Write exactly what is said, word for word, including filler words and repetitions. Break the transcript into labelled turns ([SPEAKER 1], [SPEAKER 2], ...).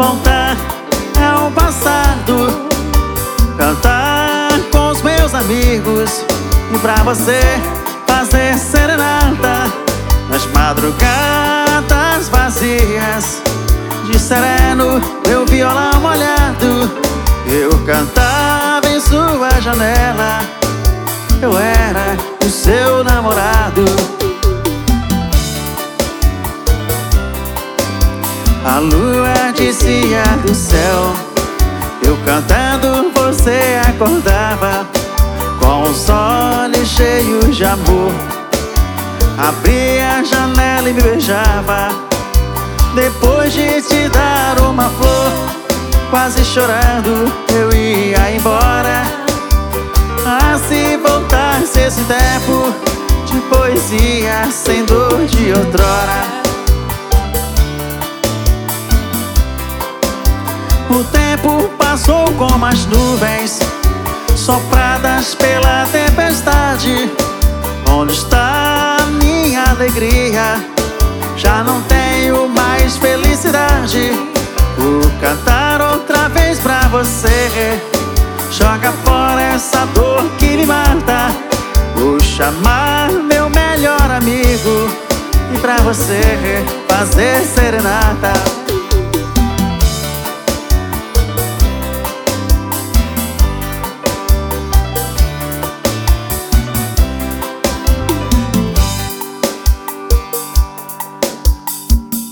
[SPEAKER 1] voltar ao passado, cantar com os meus amigos e pra você fazer serenata nas madrugadas vazias. De sereno, meu violão molhado, eu cantava em sua janela. Eu era o seu namorado. A lua descia do céu, eu cantando, você acordava com os olhos cheios de amor. Abria a janela e me beijava. Depois de te dar uma flor, quase chorando, eu ia embora. Ah, se voltasse esse tempo de poesia sem dor de outrora. O tempo passou como as nuvens sopradas pela tempestade. Onde está a minha alegria? Já não tenho mais felicidade. Vou cantar outra vez pra você. Joga fora essa dor que me mata. Vou chamar meu melhor amigo e pra você fazer serenata.